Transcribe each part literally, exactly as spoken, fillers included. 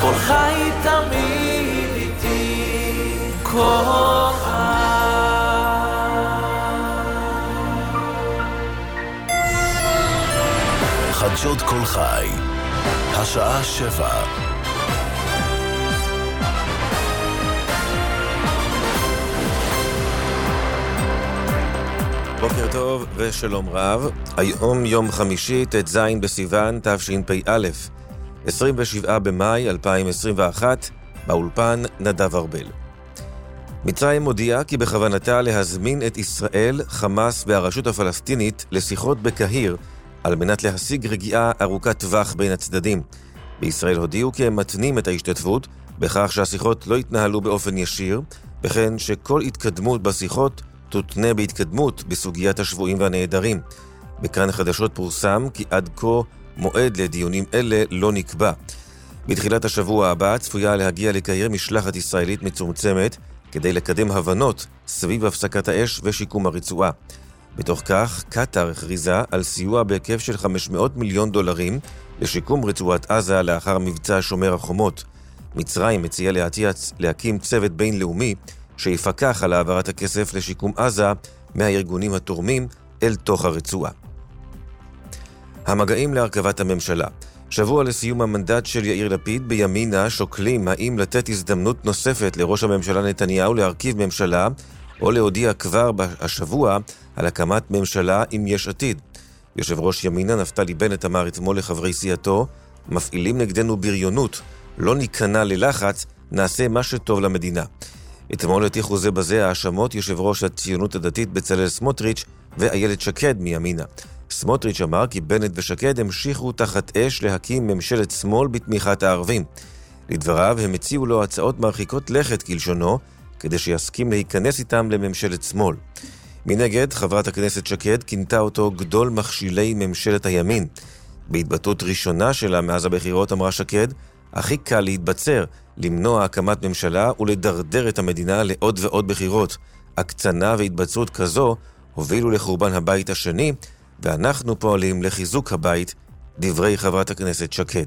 כל חי תמיד איתי, כל חדשות כל חי, השעה שבע. בוקר טוב ושלום רב. היום יום חמישי, ט"ז בסיוון תשפ"א, עשרים ושבעה במאי אלפיים עשרים ואחת, באולפן נדב ארבל. מצרים מודיעה כי בכוונתה להזמין את ישראל, חמאס והרשות הפלסטינית לשיחות בקהיר, על מנת להשיג רגיעה ארוכת טווח בין הצדדים. בישראל הודיעו כי הם מתנים את ההשתתפות בכך שהשיחות לא יתנהלו באופן ישיר, וכן שכל התקדמות בשיחות תותנה בהתקדמות בסוגיית השבויים והנעדרים. בכאן החדשות פורסם כי עד כה מועד לדיונים אלה לא נקבע. בתחילת השבוע הבא צפויה להגיע לקהיר משלחת ישראלית מצומצמת כדי לקדם הבנות סביב הפסקת האש ושיקום הרצועה. בתוך כך, קטר הכריזה על סיוע בהיקף של חמש מאות מיליון דולרים לשיקום רצועת עזה לאחר מבצע שומר החומות. מצרים מציעה להתייעץ להקים צוות בינלאומי שיפקח על העברת הכסף לשיקום עזה מהארגונים התורמים אל תוך הרצועה. המגעים להרכבת הממשלה. שבוע לסיום המנדט של יאיר לפיד, בימינה שוקלים האם לתת הזדמנות נוספת לראש הממשלה נתניהו להרכיב ממשלה, או להודיע כבר השבוע על הקמת ממשלה עם יש עתיד. יושב ראש ימינה נפתלי בנט אמר אתמול לחברי סיעתו, מפעילים נגדנו בריונות, לא ניכנע ללחץ, נעשה מה שטוב למדינה. אתמול הטיחו זה בזה האשמות יושב ראש הציונות הדתית בצלאל סמוטריץ' ואיילת שקד מימינה. סמוטריץ' אמר כי בנט ושקד המשיכו תחת אש להקים ממשלת שמאל בתמיכת הערבים. לדבריו הם הציעו לו הצעות מרחיקות לכת כלשונו, כדי שיסכים להיכנס איתם לממשלת שמאל. מנגד, חברת הכנסת שקד כינתה אותו גדול מכשילי ממשלת הימין. בהתבטאות ראשונה שלה מאז הבחירות אמרה שקד, הכי קל להתבצר, למנוע הקמת ממשלה ולדרדר את המדינה לעוד ועוד בחירות. הקצנה והתבצרות כזו הובילו לחורבן הבית השני, ואנחנו פועלים לחיזוק הבית, דברי חברת הכנסת שקד.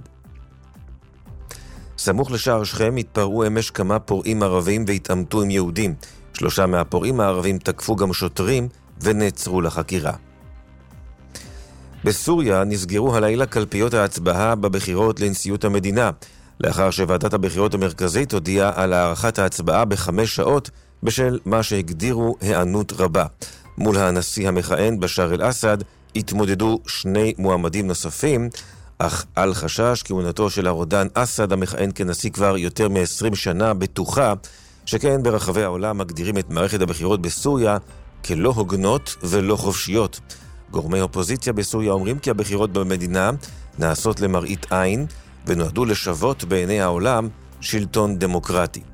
סמוך לשער שכם התפרעו אמש כמה פורעים ערבים והתעמתו עם יהודים. שלושה מהפורעים הערבים תקפו גם שוטרים ונעצרו לחקירה. בסוריה נסגרו הלילה קלפיות ההצבעה בבחירות לנשיאות המדינה, לאחר שוועדת הבחירות המרכזית הודיעה על הארכת ההצבעה בחמש שעות בשל מה שהגדירו הענות רבה. מול הנשיא המכהן בשאר אל-אסד התמודדו שני מועמדים נוספים, אך על חשש כהונתו של הרודן אסד המכהן כנשיא כבר יותר מ-עשרים שנה בטוחה, שכן ברחבי העולם מגדירים את מערכת הבחירות בסוריה כלא הוגנות ולא חופשיות. גורמי אופוזיציה בסוריה אומרים כי הבחירות במדינה נעשות למראית עין ונועדו לשוות בעיני העולם שלטון דמוקרטי.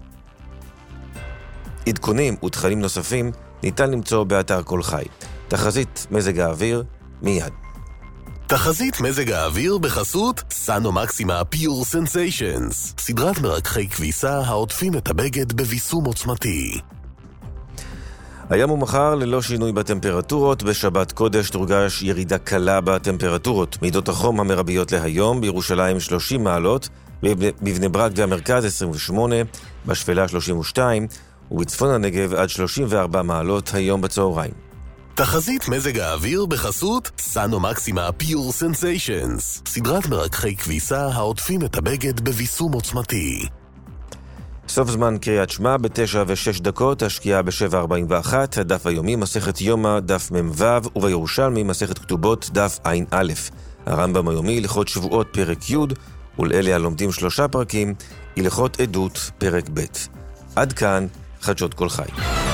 עדכונים ותכנים נוספים ניתן למצוא באתר כל חי. תחזית מזג האוויר מיד. תחזית מזג האוויר בחסות סאנו מקסימה פיור סנסיישנס, סדרת מרככי כביסה העוטפים את הבגד בביסום עוצמתי. היום ומחר ללא שינוי בטמפרטורות, בשבת קודש תורגש ירידה קלה בטמפרטורות. מידות החום המרביות להיום: בירושלים שלושים מעלות, בבני ברק והמרכז עשרים ושמונה, בשפלה שלושים ושתיים, ובצפון הנגב עד שלושים וארבע מעלות היום בצהריים. תחזית מזג האוויר בחסות סאנו מקסימה פיור סנסיישנס, סדרת מרככי כביסה העוטפים את הבגד בביסום עוצמתי. סוף זמן קריאת שמע בתשע ושש דקות, השקיעה בשבע ארבעים ואחת, הדף היומי מסכת יומא דף ממ"ו, ובירושלמי מסכת כתובות דף עין א'. הרמב"ם היומי הלכות שבועות פרק י', ולאלה הלומדים שלושה פרקים, הלכות עדות פרק ב'. עד כאן חדשות כל חי.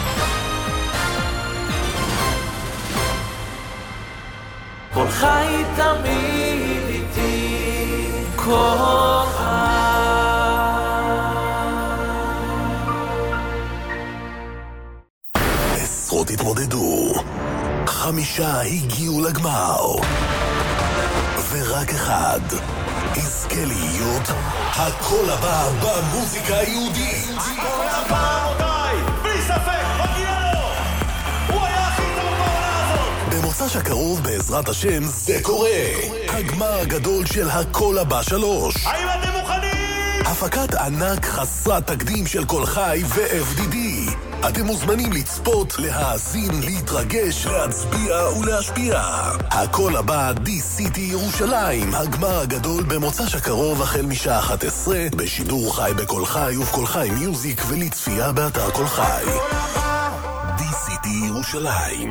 כל חי תמיד איתי, כל עשרות התמודדו, חמישה הגיעו לגמר, ורק אחד יזכה להיות הכל הבא במוזיקה היהודית. הכל הבא, רבותיי, בלי ספק, מגיע לו! הוא היה הכי טוב בעונה הזאת! במוצ"ש הקרוב בעזרת השם זה קורה, הגמר הגדול של הכל הבא שלוש. האם אתם מוכנים? הפקת ענק חסרת תקדים של כל חי ו-אף די די. אתם מוזמנים לצפות, להאזין, להתרגש, להצביע ולהשפיע. הכל הבא די-סיטי ירושלים, הגמר הגדול במוצ"ש הקרוב החל משעה אחת עשרה, בשידור חי בכל חי ובכל חי מיוזיק ולצפייה באתר כל חי. די-סיטי ירושלים.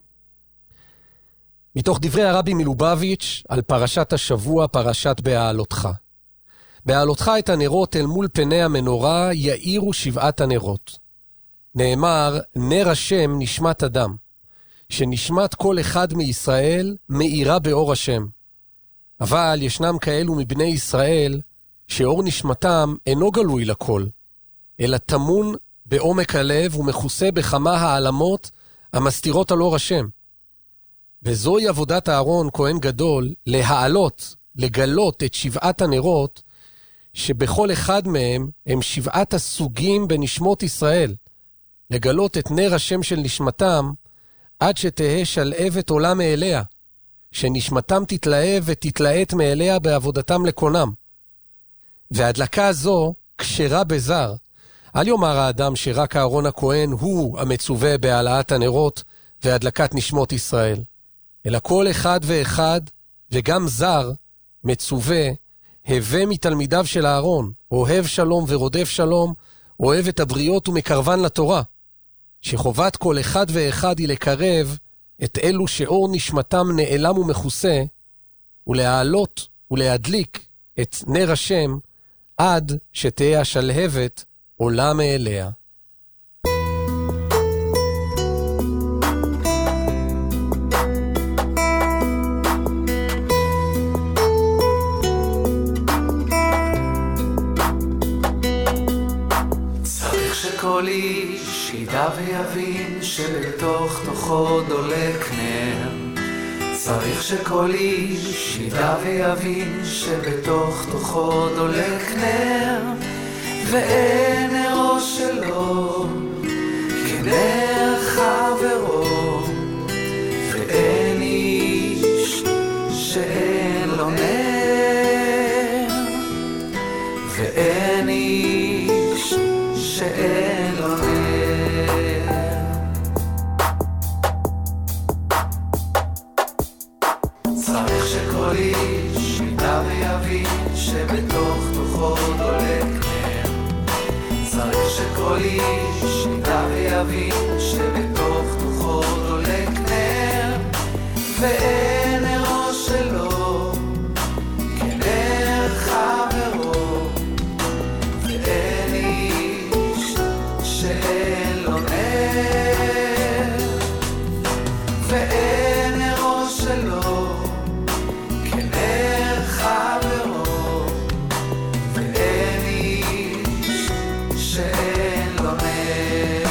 מתוך דברי הרבי מלובביץ' על פרשת השבוע, פרשת בהעלותך. בהעלותך את הנרות אל מול פני המנורה יאירו שבעת הנרות. נאמר, נר השם נשמת אדם, שנשמת כל אחד מישראל מאירה באור השם. אבל ישנם כאלו מבני ישראל שאור נשמתם אינו גלוי לכל, אלא תמון בעומק הלב ומכוסה בכמה העלמות המסתירות על אור השם. וזוהי עבודת אהרון כהן גדול, להעלות, לגלות את שבעת הנרות, שבכל אחד מהם הם שבעת הסוגים בנשמות ישראל, לגלות את נר השם של נשמתם, עד שתהא שלהבת עולה מאליה, שנשמתם תתלהב ותתלהט מאליה בעבודתם לקונם. והדלקה הזו כשרה בזר. אל יאמר האדם שרק אהרון הכהן הוא המצווה בהעלאת הנרות והדלקת נשמות ישראל, אלא כל אחד ואחד, וגם זר, מצווה, הווה מתלמידיו של אהרון, אוהב שלום ורודף שלום, אוהב את הבריות ומקרבן לתורה, שחובת כל אחד ואחד היא לקרב את אלו שאור נשמתם נעלם ומכוסה, ולהעלות ולהדליק את נר השם, עד שתהיה השלהבת עולה מאליה. כל איש ידע ויבין שבתוך תוכו דולק נר. צריך שכל איש ידע ויבין שבתוך תוכו דולק נר, ואין נרו שלו כנר חברו, ואין איש שאין לו נר, ואין איש שאין לו נר. צריך שכל איש ידע ויבין שבתוך תוכו דולק נר. צריך שכל איש ידע ויבין שבתוך תוכו דולק נר, ואין נרו שלו כנר חברו, ואין איש שאין לו נר, ואין נרו שלו כנר חברו, ואין איש שאין לו נר.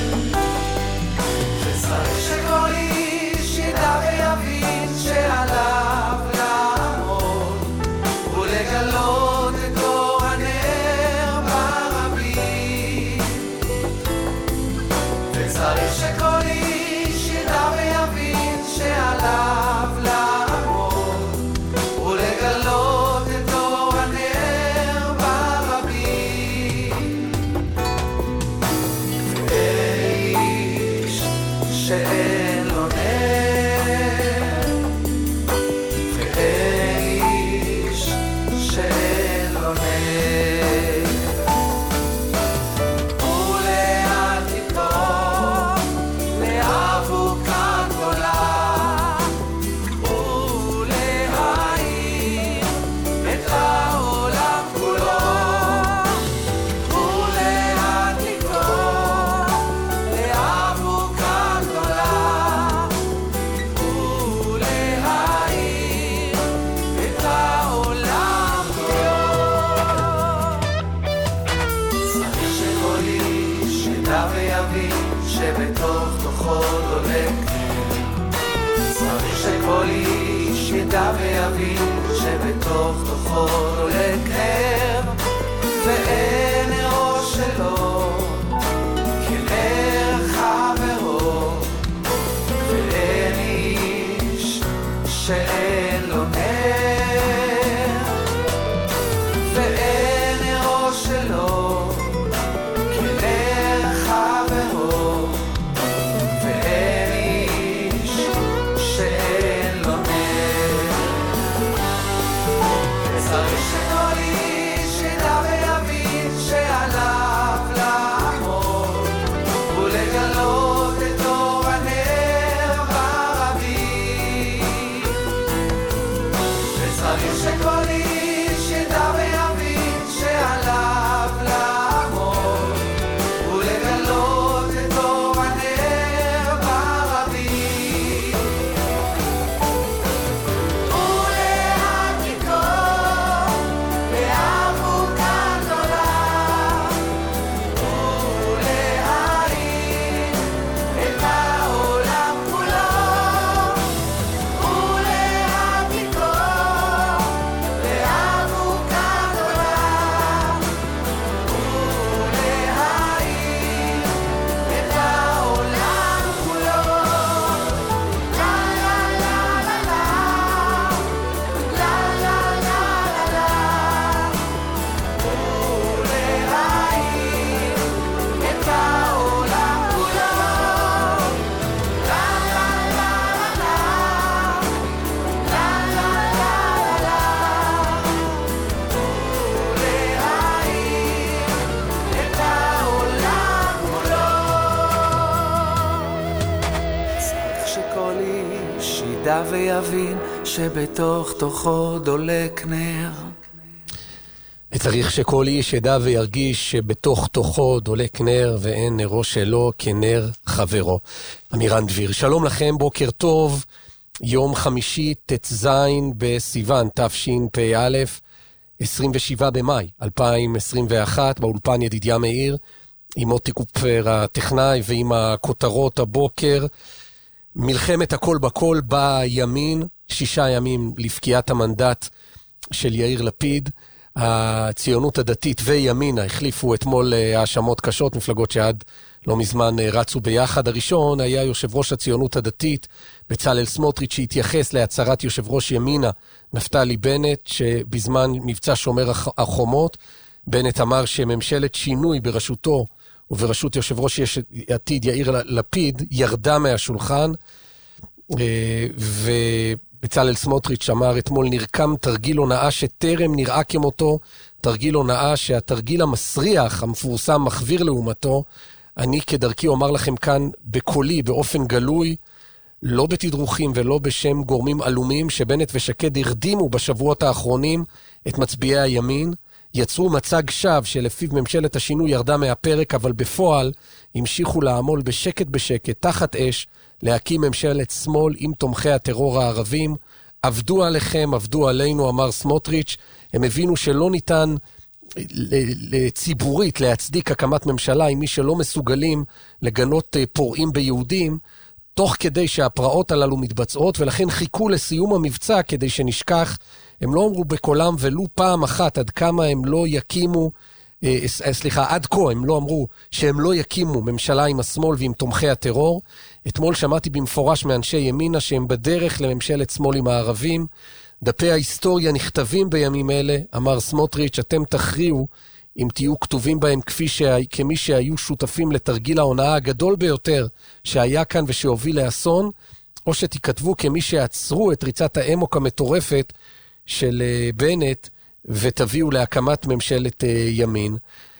וצריך שכל איש ידע ויבין שעליו לעמוד ולגלות את אור הנר ברבים. וצריך שכל איש ידע ויבין שעליו לעמוד ולגלות את אור הנר ברבים. ואין איש שאין לו נר, ואין איש שאין לו נר. ולאט תיפול לאבוקה גדולה, ולהאיר את העולם כולו. ולאט תיפול לאבוקה גדולה, ולהאיר את העולם כולו. צריך שכל איש ידע ויבין שבתוך תוכו דולק נר. צריך שכל איש ידע ויבין שבתוך תוכו דולק נר, ואין נרו שלו כנר חברו, ואין איש שאין לו נר, ואין נרו ידע ויבין שבתוך תוכו דולק נר. וצריך שכל איש ידע וירגיש שבתוך תוכו דולק נר ואין נרו שלו כנר חברו. אמירן דביר, שלום לכם, בוקר טוב, יום חמישי ט"ז בסיוון תשפ"א, עשרים ושבעה במאי אלפיים עשרים ואחת, באולפן ידידיה מאיר, עם מוטי קופר הטכנאי ועם הכותרות הבוקר. מלחמת הכל בכל בימין, שישה ימים לפקיעת המנדט של יאיר לפיד. הציונות הדתית וימינה החליפו אתמול האשמות קשות, מפלגות שעד לא מזמן רצו ביחד. הראשון היה יושב ראש הציונות הדתית, בצלאל סמוטריץ', שהתייחס להצהרת יושב ראש ימינה, נפתלי בנט, שבזמן מבצע שומר החומות, בנט אמר שממשלת שינוי בראשותו ובראשות יושב ראש יש עתיד יאיר לפיד ירדה מהשולחן, ו... בצלאל סמוטריץ' אמר אתמול, נרקם תרגיל הונאה שטרם נראה כמותו, תרגיל הונאה שהתרגיל המסריח המפורסם מחוויר לעומתו. אני כדרכי אומר לכם כאן בקולי, באופן גלוי, לא בתדרוכים ולא בשם גורמים עלומים, שבנט ושקד הרדימו בשבועות האחרונים את מצביעי הימין, יצרו מצג שווא שלפיו ממשלת השינוי ירדה מהפרק, אבל בפועל המשיכו לעמול בשקט בשקט, תחת אש, להקים ממשלת שמאל עם תומכי הטרור הערבים. עבדו עליכם, עבדו עלינו, אמר סמוטריץ'. הם הבינו שלא ניתן לציבורית להצדיק הקמת ממשלה עם מי שלא מסוגלים לגנות פורעים ביהודים, תוך כדי שהפרעות הללו מתבצעות, ולכן חיכו לסיום המבצע כדי שנשכח. הם לא אמרו בקולם ולו פעם אחת עד כמה הם לא יקימו, סליחה, עד כה הם לא אמרו שהם לא יקימו ממשלה עם השמאל ועם תומכי הטרור. אתמול שמעתי במפורש מאנשי ימינה שהם בדרך לממשלת שמאל עם הערבים. דפי ההיסטוריה נכתבים בימים אלה, אמר סמוטריץ', אתם תכריעו אם תהיו כתובים בהם כפי שה... כמי שהיו שותפים לתרגיל ההונאה הגדול ביותר שהיה כאן ושהוביל לאסון, או שתכתבו כמי שעצרו את ריצת האמוק המטורפת של בנט ותביאו להקמת ממשלת ימין.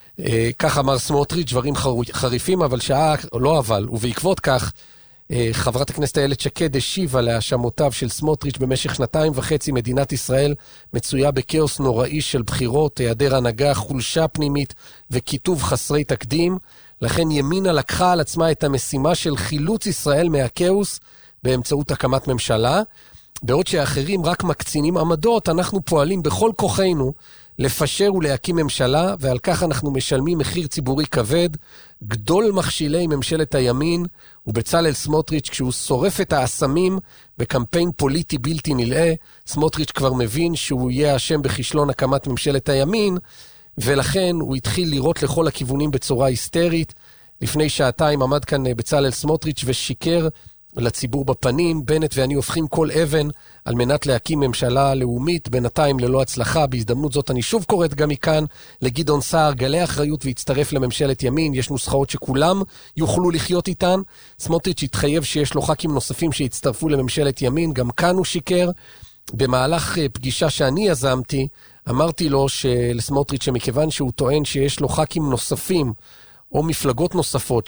כך אמר סמוטריץ', דברים חריפים, אבל שעה, לא אבל, ובעקבות כך, חברת הכנסת איילת שקד השיבה להאשמותיו של סמוטריץ'. במשך שנתיים וחצי מדינת ישראל מצויה בכאוס נוראי של בחירות, היעדר הנהגה, חולשה פנימית וכיתוב חסרי תקדים. לכן ימינה לקחה על עצמה את המשימה של חילוץ ישראל מהכאוס באמצעות הקמת ממשלה. בעוד שאחרים רק מקצינים עמדות, אנחנו פועלים בכל כוחנו לפשר ולהקים ממשלה, ועל כך אנחנו משלמים מחיר ציבורי כבד. גדול מכשילי ממשלת הימין, ובצלאל סמוטריץ', כשהוא שורף את האסמים בקמפיין פוליטי בלתי נלאה, סמוטריץ' כבר מבין שהוא יהיה אשם בכישלון הקמת ממשלת הימין, ולכן הוא התחיל לראות לכל הכיוונים בצורה היסטרית. לפני שעתיים עמד כאן בצלאל סמוטריץ' ושיקר לציבור בפנים. בנט ואני הופכים כל אבן על מנת להקים ממשלה לאומית, בינתיים ללא הצלחה. בהזדמנות זאת אני שוב קוראת גם מכאן לגדעון סער, גלה אחריות והצטרף לממשלת ימין. יש נוסחאות שכולם יוכלו לחיות איתן. סמוטריץ' התחייב שיש לו ח"כים נוספים שהצטרפו לממשלת ימין, גם כאן הוא שיקר. במהלך פגישה שאני יזמתי, אמרתי לו לסמוטריץ' שמכיוון שהוא טוען שיש לו ח"כים נוספים או מפלגות נוספות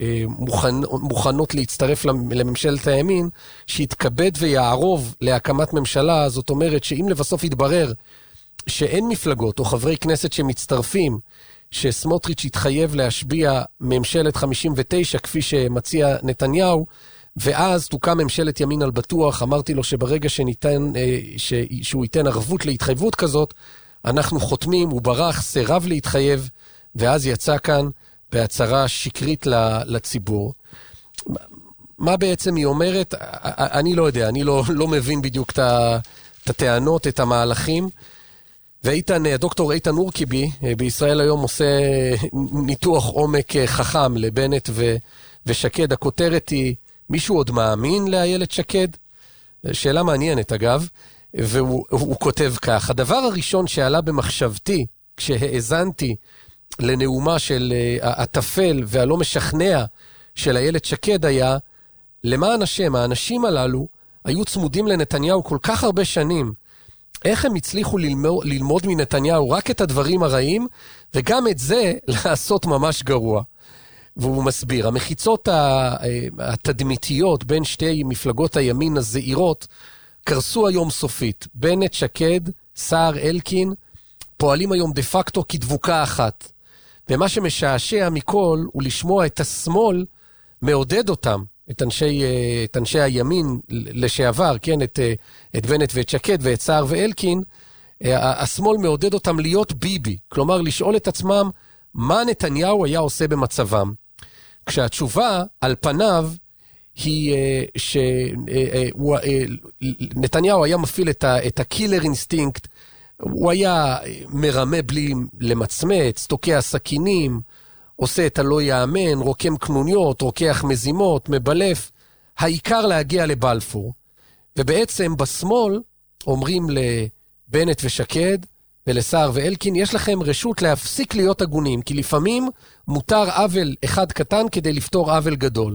שמוכנות להצטרף לממשלת הימין, שיתכבד ויערוב להקמת ממשלה. זאת אומרת שאם לבסוף יתברר שאין מפלגות או חברי כנסת שמצטרפים, שסמוטריץ' יתחייב להשביע ממשלת חמישים ותשע כפי שמציע נתניהו, ואז תוקם ממשלת ימין על בטוח. אמרתי לו שברגע שניתן, שהוא ייתן ערבות להתחייבות כזאת, אנחנו חותמים. הוא ברח, סירב להתחייב, ואז יצא כאן בהצהרה שקרית לציבור. מה בעצם היא אומרת? אני לא יודע, אני לא, לא מבין בדיוק את הטענות, את המהלכים. ואיתן, דוקטור איתן אורקיבי, בישראל היום עושה ניתוח עומק חכם לבנט ו, ושקד. הכותרת היא, מישהו עוד מאמין לאיילת שקד? שאלה מעניינת אגב, והוא כותב כך: הדבר הראשון שעלה במחשבתי כשהאזנתי לנאומה של התפל והלא משכנע של איילת שקד היה, למען השם, האנשים הללו היו צמודים לנתניהו כל כך הרבה שנים, איך הם הצליחו ללמוד, ללמוד מנתניהו רק את הדברים הרעים, וגם את זה לעשות ממש גרוע. והוא מסביר, המחיצות התדמיתיות בין שתי מפלגות הימין הזעירות קרסו היום סופית. בנט, שקד, סער, אלקין, פועלים היום דה פקטו כדבוקה אחת. ומה שמשעשע מכל הוא לשמוע את השמאל מעודד אותם, את אנשי, את אנשי הימין לשעבר, כן, את, את בנט ואת שקד ואת סער ואלקין, השמאל מעודד אותם להיות ביבי, כלומר לשאול את עצמם מה נתניהו היה עושה במצבם. כשהתשובה על פניו היא שנתניהו היה מפעיל את הקילר אינסטינקט, הוא היה מרמה בלי למצמץ, תוקע סכינים, עושה את הלא יאמן, רוקם קנוניות, רוקח מזימות, מבלף, העיקר להגיע לבלפור. ובעצם בשמאל אומרים לבנט ושקד ולסער ואלקין, יש לכם רשות להפסיק להיות הגונים, כי לפעמים מותר עוול אחד קטן כדי לפתור עוול גדול.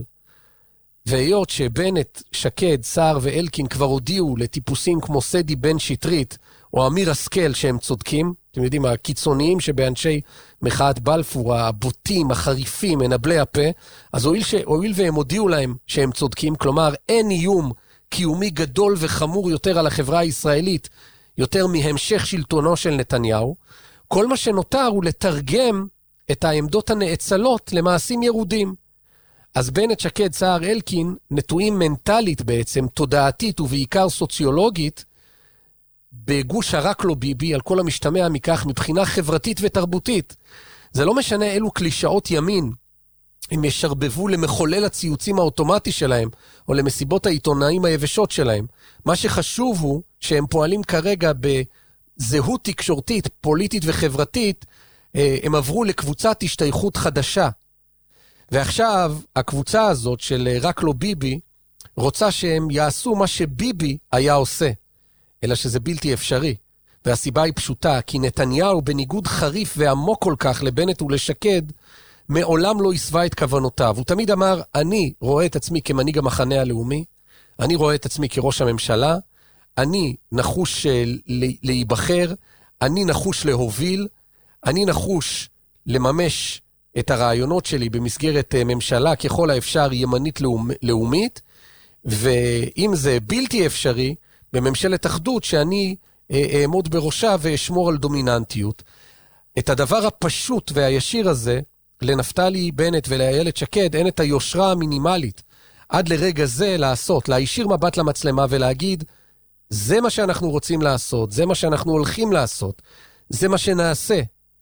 והיות שבנט, שקד, סער ואלקין כבר הודיעו לטיפוסים כמו סדי בן שטרית, או אמיר השכל שהם צודקים, אתם יודעים, הקיצוניים שבאנשי מחאת בלפור, הבוטים, החריפים, מנבלי הפה, אז הואיל, ש... הואיל והם הודיעו להם שהם צודקים, כלומר אין איום קיומי גדול וחמור יותר על החברה הישראלית, יותר מהמשך שלטונו של נתניהו, כל מה שנותר הוא לתרגם את העמדות הנאצלות למעשים ירודים. אז בנט, שקד, סער, אלקין נטועים מנטלית בעצם, תודעתית ובעיקר סוציולוגית, בגוש הרק לא ביבי, על כל המשתמע מכך מבחינה חברתית ותרבותית. זה לא משנה אילו קלישאות ימין הם ישרבבו למחולל הציוצים האוטומטי שלהם, או למסיבות העיתונאים היבשות שלהם. מה שחשוב הוא שהם פועלים כרגע בזהות תקשורתית, פוליטית וחברתית, הם עברו לקבוצת השתייכות חדשה. ועכשיו הקבוצה הזאת של רק לא ביבי, רוצה שהם יעשו מה שביבי היה עושה. אלא שזה בלתי אפשרי. והסיבה היא פשוטה, כי נתניהו בניגוד חריף ועמוק כל כך לבנט ולשקד, מעולם לא הסווה את כוונותיו. הוא תמיד אמר, אני רואה את עצמי כמנהיג המחנה הלאומי, אני רואה את עצמי כראש הממשלה, אני נחוש להיבחר, אני נחוש להוביל, אני נחוש לממש את הרעיונות שלי במסגרת ממשלה ככל האפשר ימנית לאומית, ואם זה בלתי אפשרי, בממשלת אחדות שאני אעמוד בראשה ואשמור על דומיננטיות. את הדבר הפשוט והישיר הזה, לנפתלי בנט ולאיילת שקד, אין את היושרה המינימלית עד לרגע זה לעשות, להישיר מבט למצלמה ולהגיד, זה מה שאנחנו רוצים לעשות, זה מה שאנחנו הולכים לעשות, זה מה שנעשה.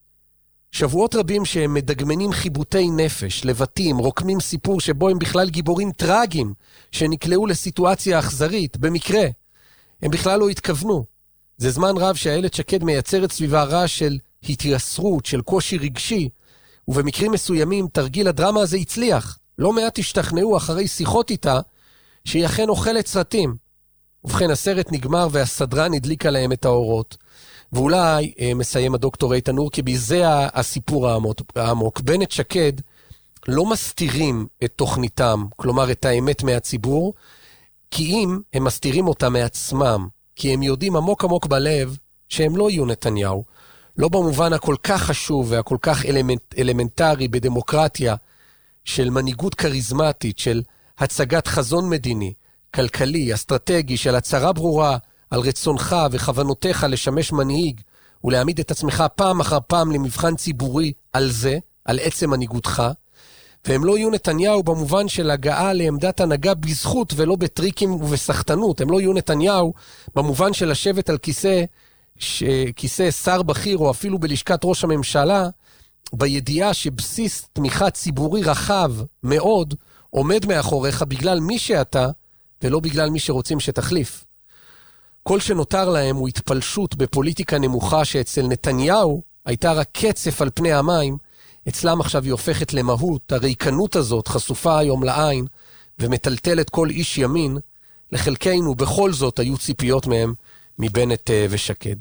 שבועות רבים שהם מדגמנים חיבוטי נפש, לבטים, רוקמים סיפור שבו הם בכלל גיבורים טרגיים, שנקלעו לסיטואציה אכזרית, במקרה. הם בכלל לא התכוונו. זה זמן רב שהאיילת שקד מייצרת סביבה רעש של התייסרות, של קושי רגשי, ובמקרים מסוימים תרגיל הדרמה הזה הצליח. לא מעט השתכנעו אחרי שיחות איתה, שהיא אכן אוכלת סרטים. ובכן, הסרט נגמר והסדרן הדליק עליהם את האורות. ואולי, מסיים הדוקטור איתן אורקבי, זה הסיפור העמוק. בנט שקד לא מסתירים את תוכניתם, כלומר את האמת מהציבור, כי אם הם מסתירים אותה מעצמם, כי הם יודעים עמוק עמוק בלב שהם לא יהיו נתניהו, לא במובן הכל כך חשוב והכל כך אלמנט, אלמנטרי בדמוקרטיה של מנהיגות קריזמטית, של הצגת חזון מדיני, כלכלי, אסטרטגי, של הצהרה ברורה על רצונך וכוונותיך לשמש מנהיג ולהעמיד את עצמך פעם אחר פעם למבחן ציבורי על זה, על עצם מנהיגותך, והם לא יהיו נתניהו במובן של הגעה לעמדת הנהגה בזכות ולא בטריקים ובסחטנות. הם לא יהיו נתניהו במובן של לשבת על כיסא, ש... כיסא שר בכיר או אפילו בלשכת ראש הממשלה, בידיעה שבסיס תמיכה ציבורי רחב מאוד עומד מאחוריך בגלל מי שאתה ולא בגלל מי שרוצים שתחליף. כל שנותר להם הוא התפלשות בפוליטיקה נמוכה שאצל נתניהו הייתה רק קצף על פני המים, אצלם עכשיו היא הופכת למהות. הריקנות הזאת חשופה היום לעין ומטלטלת כל איש ימין. לחלקנו בכל זאת היו ציפיות מהם מבנט ושקד.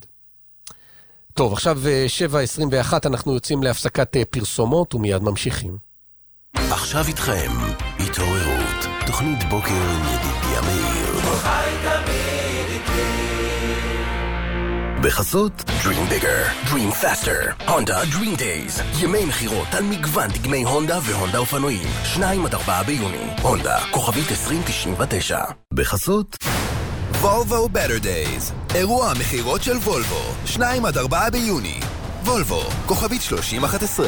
טוב, עכשיו שבע עשרים ואחת אנחנו יוצאים להפסקת פרסומות ומיד ממשיכים. עכשיו איתכם, התעוררות, תוכנית בוקר עם ידידיה מאיר. בחסות Dream Bigger, Dream Faster, Honda Dream Days, ימי מחירות על מגוון דגמי הונדה והונדה אופנועים, שניים עד ארבעה ביוני, הונדה, כוכבית עשרים תשעים ותשע. בחסות וולבו Better Days, אירוע מחירות של וולבו, שניים עד ארבעה ביוני, וולבו, כוכבית שלושים אחת עשרה.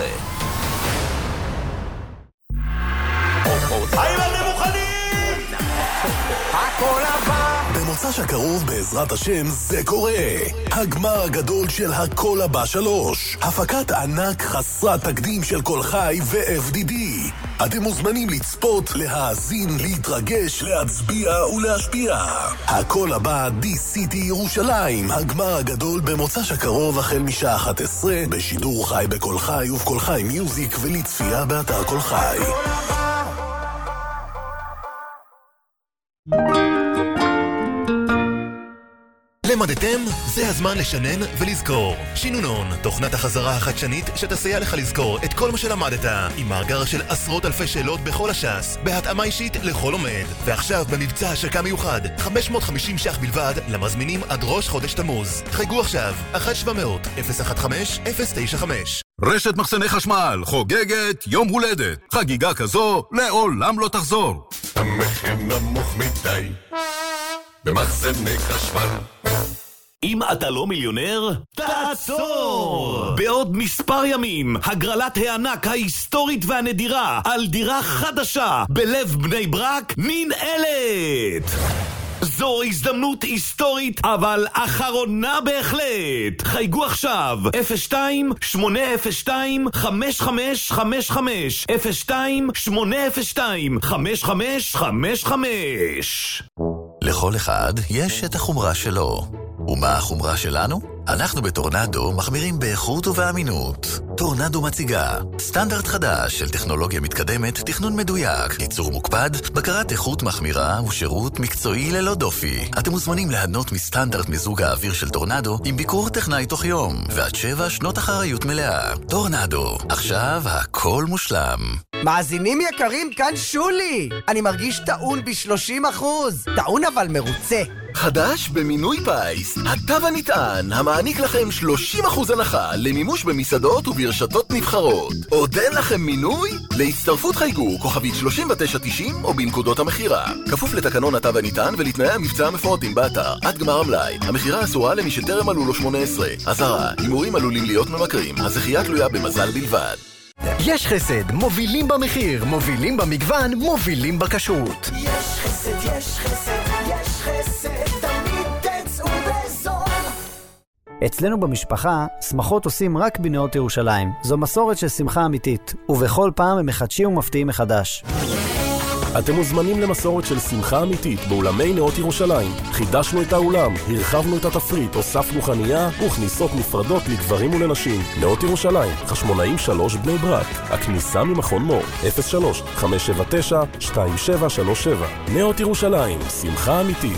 האם אתם מוכנים? הכל הבא במוצ"ש הקרוב בעזרת השם זה קורה. הגמר הגדול של הכל הבא שלוש. הפקת ענק חסרת תקדים של כל חי ו-אף די די. אתם מוזמנים לצפות, להאזין, להתרגש, להצביע ולהשפיע. הכל הבא די סי טי ירושלים. הגמר הגדול במוצ"ש הקרוב החל משעה אחת עשרה בשידור חי בכל חי ובכל חי מיוזיק ולצפייה באתר כל חי. למדתם? זה הזמן לשנן ולזכור. שינונון, תוכנת החזרה החדשנית שתסייע לך לזכור את כל מה שלמדת, עם מאגר של עשרות אלפי שאלות בכל הש"ס, בהתאמה אישית לכל לומד. ועכשיו במבצע השקה מיוחד, חמש מאות וחמישים ש"ח בלבד למזמינים עד ראש חודש תמוז. חייגו עכשיו, אחת שבע מאות אפס אחת חמש אפס תשע חמש. רשת מחסני חשמל חוגגת יום הולדת. חגיגה כזו לעולם לא תחזור. המחיר נמוך מדי במחסני חשמל. אם אתה לא מיליונר, תעצור! בעוד מספר ימים, הגרלת הענק ההיסטורית והנדירה על דירה חדשה בלב בני ברק ננעלת! זו הזדמנות היסטורית, אבל אחרונה בהחלט. חייגו עכשיו, אפס שתיים שמונה אפס שתיים חמש חמש חמש חמש, אפס שתיים שמונה אפס שתיים חמש חמש חמש חמש. לכל אחד יש את החומרה שלו. ומה החומרה שלנו? אנחנו בטורנדו מחמירים באיכות ובאמינות. טורנדו מציגה סטנדרט חדש של טכנולוגיה מתקדמת, תכנון מדויק, ייצור מוקפד, בקרת איכות מחמירה ושירות מקצועי ללא דופי. אתם מוזמנים להנות מסטנדרט מיזוג האוויר של טורנדו עם ביקור טכנאי תוך יום ועד שבע שנות אחריות מלאה. טורנדו, עכשיו הכל מושלם. מאזינים יקרים, כאן שולי. אני מרגיש טעון ב-שלושים אחוז. טעון אבל מרוצה. חדש במינוי פייס, התו הנטען, המעניק לכם שלושים אחוז הנחה למימוש במסעדות וברשתות נבחרות. עוד אין לכם מינוי? להצטרפות חייגו כוכבית שלושים ותשע תשעים או בנקודות המחירה. כפוף לתקנון התו הנטען ולתנאי המבצע המפורטים באתר. עד גמר המלאי. המחירה אסורה למי שטרם מלאו לו שמונה עשרה. אזהרה, הימורים עלולים להיות ממכרים. הזכייה תלויה במזל בלבד. יש חסד, מובילים במחיר, מובילים במגוון, מובילים בכשרות. יש חסד, יש חסד, יש חסד, תמיד תצאו בזול. אצלנו במשפחה, שמחות עושים רק בנאות ירושלים. זו מסורת של שמחה אמיתית, ובכל פעם הם מחדשים ומפתיעים מחדש. אתם מוזמנים למסורת של שמחה אמיתית באולמי נאות ירושלים. חידשנו את האולם, הרחבנו את התפריט, הוספנו חנייה וכניסות נפרדות לגברים ולנשים. נאות ירושלים, חשמונאים שלוש בני ברק. הכניסה ממכון מור, אפס שלוש חמש שבע תשע שתיים שבע שלוש שבע. נאות ירושלים, שמחה אמיתית.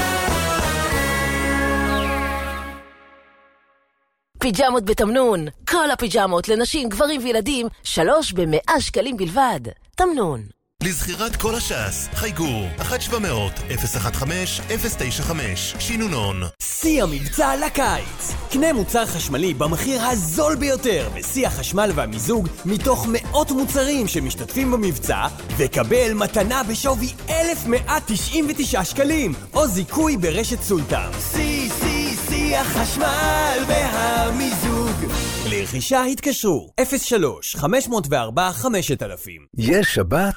פיג'מות בתמנון. כל הפיג'מות לנשים, גברים וילדים, שלוש במאה שקלים בלבד. תמנון. לזכירת כל הש"ס, חייגו אחת שבע מאות אפס אחת חמש אפס תשע חמש. שינונון. שיא המבצע לקיץ. קנה מוצר חשמלי במחיר הזול ביותר בשיא החשמל והמיזוג מתוך מאות מוצרים שמשתתפים במבצע, וקבל מתנה בשווי אלף מאה תשעים ותשעה שקלים או זיכוי ברשת סולטן. שיא שיא שיא החשמל והמיזוג. לרכישה התקשרו אפס שלוש חמש מאות וארבע חמשת אלפים. יש שבת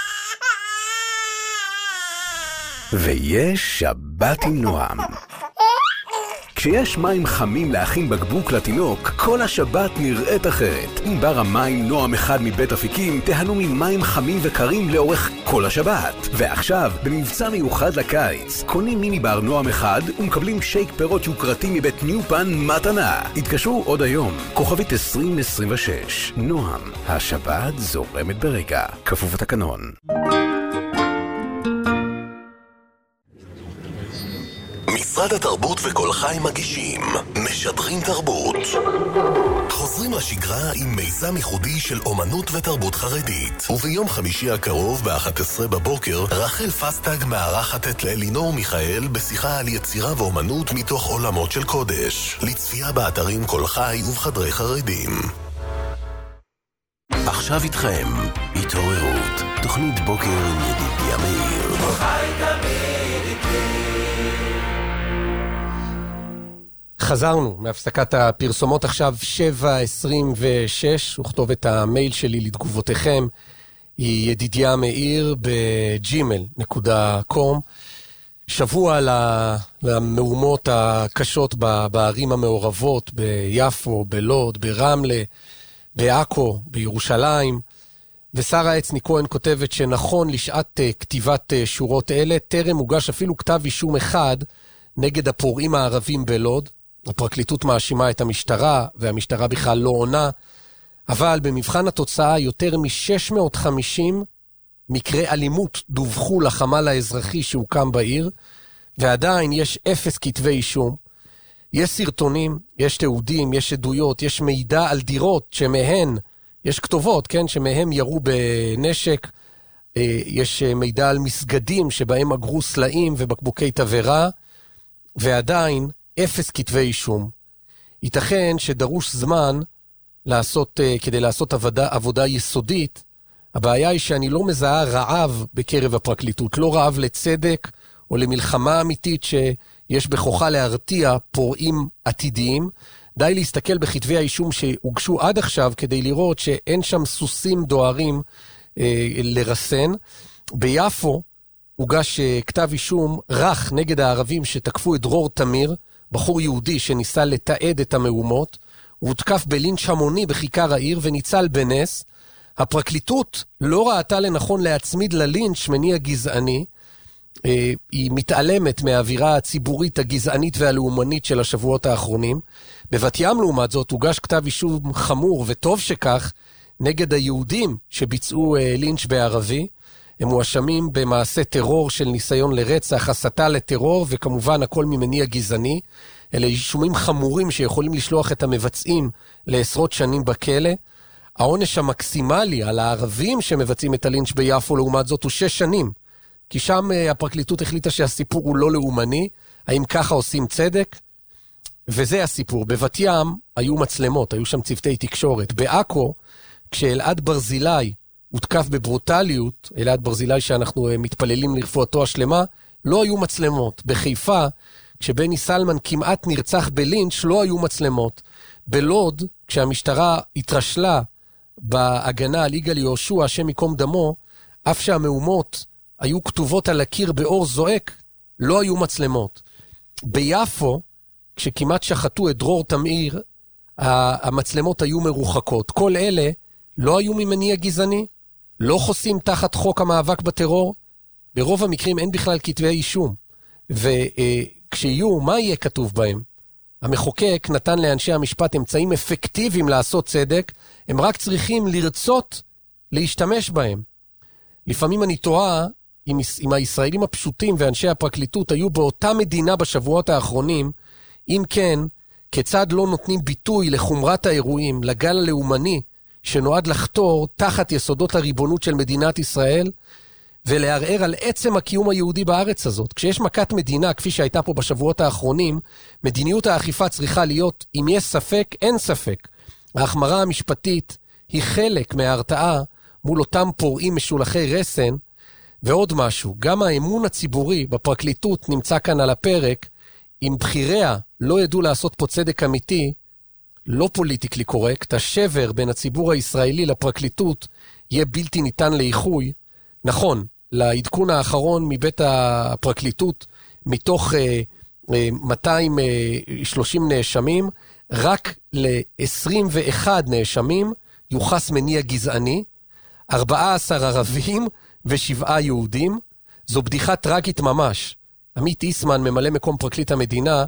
ויש שבת עם נועם. כשיש מים חמים להכין בקבוק לתינוק, כל השבת נראית אחרת. עם בר המים נועם אחד מבית אפיקים, תהנו ממים חמים וקרים לאורך כל השבת. ועכשיו, במבצע מיוחד לקיץ, קונים מיני בר נועם אחד ומקבלים שייק פירות יוקרתי מבית ניופן מתנה. התקשרו עוד היום, כוכבית עשרים עשרים ושש. נועם, השבת זורמת ברגע. כפוף התקנון. משרד התרבות וכל חי מגישים משדרים תרבות. חוזרים לשגרה עם מיזם ייחודי של אומנות ותרבות חרדית. וביום חמישי הקרוב ב-אחת עשרה בבוקר, רחל פסטג מארחת את אלינור מיכאל בשיחה על יצירה ואומנות מתוך עולמות של קודש. לצפייה באתרים כל חי ובחדרי חרדים. עכשיו איתכם, התעוררות, תוכנית בוקר עם ידידיה מאיר. כל חי תמיד איתי. חזרנו מהפסקת הפרסומות, עכשיו שבע עשרים ושש, וכתוב את המייל שלי לתגובותיכם, היא ידידיה מאיר בג'ימל נקודה קום. שבוע למהומות הקשות בערים המעורבות, ביפו, בלוד, ברמלה, בעכו, בירושלים, ושרה עצני כהן כותבת שנכון לשעת כתיבת שורות אלה, טרם הוגש אפילו כתב אישום אחד נגד הפורעים הערבים בלוד. הפרקליטות מאשימה את המשטרה, והמשטרה בכלל לא עונה, אבל במבחן התוצאה יותר מ-שש מאות וחמישים מקרי אלימות דווחו לחמ"ל האזרחי שהוקם בעיר, ועדיין יש אפס כתבי אישום. יש סרטונים, יש תיעודים, יש עדויות, יש מידע על דירות שמהן, יש כתובות, כן, שמהם ירו בנשק, יש מידע על מסגדים שבהם אגרו סלעים ובקבוקי תברה, ועדיין אפס כתבי אישום. ייתכן שדרוש זמן לעשות, כדי לעשות עבודה, עבודה יסודית. הבעיה היא שאני לא מזהה רעב בקרב הפרקליטות, לא רעב לצדק או למלחמה אמיתית שיש בכוחה להרתיע פורעים עתידיים. די להסתכל בכתבי האישום שהוגשו עד עכשיו כדי לראות שאין שם סוסים דוהרים אה, לרסן. ביפו הוגש כתב אישום רך נגד הערבים שתקפו את דרור תמיר, בחור יהודי שניסה לתעד את המהומות. הוא הותקף בלינץ' המוני בכיכר העיר וניצל בנס. הפרקליטות לא ראתה לנכון להצמיד ללינץ' מניע גזעני. היא מתעלמת מהאווירה הציבורית הגזענית והלאומנית של השבועות האחרונים. בבת ים לעומת זאת הוגש כתב אישום חמור, וטוב שכך, נגד היהודים שביצעו לינץ' בערבי. הם מואשמים במעשה טרור של ניסיון לרצח, הסתה לטרור, וכמובן הכל ממניע גזעני. אלה אישומים חמורים שיכולים לשלוח את המבצעים לעשרות שנים בכלא. העונש המקסימלי על הערבים שמבצעים את הלינץ' ביפו לעומת זאת הוא שש שנים. כי שם הפרקליטות החליטה שהסיפור הוא לא לאומני. האם ככה עושים צדק? וזה הסיפור. בבת ים היו מצלמות, היו שם צוותי תקשורת. בעכו, כשאלעד ברזילי הותקף בברוטליות, אלעד ברזילי שאנחנו מתפללים לרפואתו השלמה, לא היו מצלמות. בחיפה, כשבני סלמן כמעט נרצח בלינץ', לא היו מצלמות. בלוד, כשהמשטרה התרשלה בהגנה על יגאל יהושע, השם ייקום דמו, אף שהמהומות היו כתובות על הקיר באור זועק, לא היו מצלמות. ביפו, כשכמעט שחטו את דרור תמיר, המצלמות היו מרוחקות. כל אלה לא היו ממניע גזעני, לא חוסים תחת חוק המאבק בטרור. ברוב המקרים אין בכלל כתבי אישום. וכשיהיו, מה יהיה כתוב בהם? המחוקק נתן לאנשי המשפט אמצעים אפקטיביים לעשות צדק, הם רק צריכים לרצות להשתמש בהם. לפעמים אני תוהה אם, אם הישראלים הפשוטים ואנשי הפרקליטות היו באותה מדינה בשבועות האחרונים, אם כן, כיצד לא נותנים ביטוי לחומרת האירועים, לגל הלאומני שנועד לחתור תחת יסודות הריבונות של מדינת ישראל, ולערער על עצם הקיום היהודי בארץ הזאת. כשיש מכת מדינה, כפי שהייתה פה בשבועות האחרונים, מדיניות האכיפה צריכה להיות, אם יש ספק, אין ספק. ההחמרה המשפטית היא חלק מההרתעה מול אותם פורעים משולחי רסן, ועוד משהו, גם האמון הציבורי בפרקליטות נמצא כאן על הפרק. אם בחיריה לא ידעו לעשות פה צדק אמיתי, לא פוליטיקלי קורקט, השבר בין הציבור הישראלי לפרקליטות יהיה בלתי ניתן לאיחוי. נכון, לעדכון האחרון מבית הפרקליטות, מתוך אה, אה, מאתיים ושלושים נאשמים, רק ל-עשרים ואחד נאשמים יוחס מניע גזעני, ארבעה עשר ערבים ושבעה יהודים. זו בדיחה טרגית ממש. עמית איסמן, ממלא מקום פרקליט המדינה,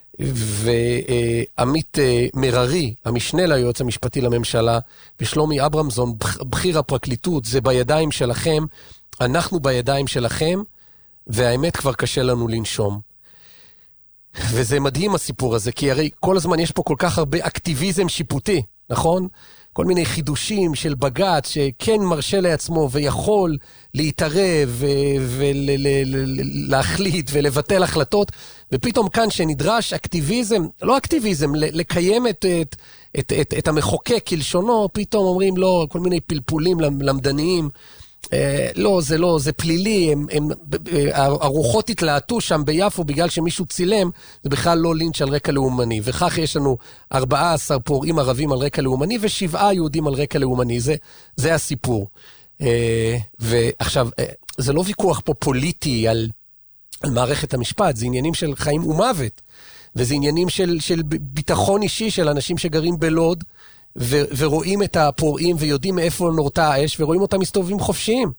ועמית מררי, המשנה ליועץ המשפטי לממשלה, ושלומי אברמזון, בכיר הפרקליטות, זה בידיים שלכם, אנחנו בידיים שלכם, והאמת כבר קשה לנו לנשום. וזה מדהים הסיפור הזה, כי הרי כל הזמן יש פה כל כך הרבה אקטיביזם שיפוטי, נכון? כל מיני חידושים של בג"ץ שכן מרשה לעצמו ויכול להתערב ולהחליט ולבטל החלטות, ופתאום כאן שנדרש אקטיביזם, לא אקטיביזם, לקיים את, את, את, את, את המחוקק כלשונו, פתאום אומרים לא, כל מיני פלפולים למדניים, לא, זה לא, זה פלילי, הם, הם, הרוחות התלהטו שם ביפו בגלל שמישהו צילם, זה בכלל לא לינץ' על רקע לאומני, וכך יש לנו ארבעה עשר פורעים ערבים על רקע לאומני, ושבעה יהודים על רקע לאומני, זה, זה הסיפור. ועכשיו, זה לא ויכוח פה פוליטי על, על מערכת המשפט, זה עניינים של חיים ומוות, וזה עניינים של, של ביטחון אישי של אנשים שגרים בלוד, ו- ורואים את הפורעים ויודעים מאיפה נורתה האש, ורואים אותם מסתובבים חופשיים.